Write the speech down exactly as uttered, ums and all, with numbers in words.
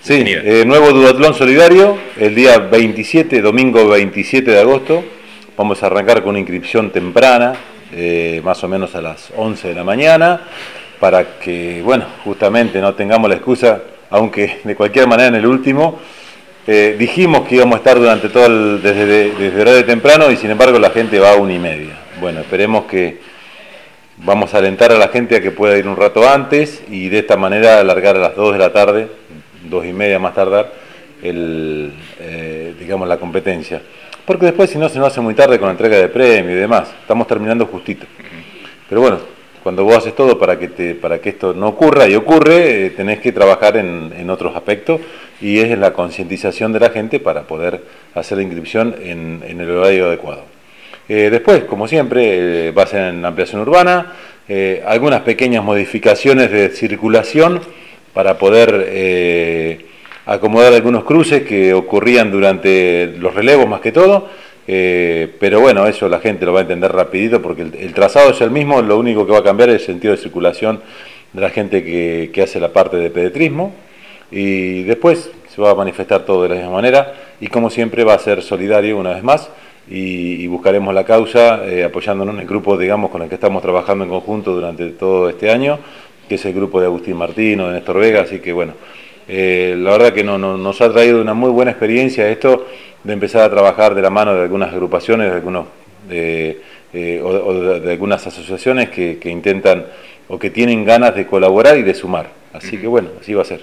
Sí, eh, nuevo duatlón solidario, el día veintisiete, domingo veintisiete de agosto. Vamos a arrancar con una inscripción temprana, eh, más o menos a las once de la mañana, para que, bueno, justamente no tengamos la excusa, aunque de cualquier manera en el último, eh, dijimos que íbamos a estar durante todo el, desde, desde horario temprano y sin embargo la gente va a una y media. Bueno, esperemos que vamos a alentar a la gente a que pueda ir un rato antes y de esta manera alargar a las dos de la tarde, dos y media más tardar, el, eh, digamos, la competencia. Porque después si no se nos hace muy tarde con la entrega de premio y demás. Estamos terminando justito. Pero bueno, cuando vos haces todo para que, te, para que esto no ocurra y ocurre, eh, tenés que trabajar en, en otros aspectos y es en la concientización de la gente para poder hacer la inscripción en, en el horario adecuado. Eh, después, como siempre, eh, va a ser en ampliación urbana, eh, algunas pequeñas modificaciones de circulación para poder eh, acomodar algunos cruces que ocurrían durante los relevos más que todo, eh, pero bueno, eso la gente lo va a entender rapidito porque el, el trazado es el mismo, lo único que va a cambiar es el sentido de circulación de la gente que, que hace la parte de pedetrismo y después se va a manifestar todo de la misma manera y como siempre va a ser solidario una vez más. Y, y buscaremos la causa eh, apoyándonos en el grupo, digamos, con el que estamos trabajando en conjunto durante todo este año, que es el grupo de Agustín Martino, de Néstor Vega, así que bueno, eh, la verdad que no, no, nos ha traído una muy buena experiencia esto de empezar a trabajar de la mano de algunas agrupaciones, de algunos de, eh, o, o de, de algunas asociaciones que, que intentan o que tienen ganas de colaborar y de sumar, así que bueno, así va a ser.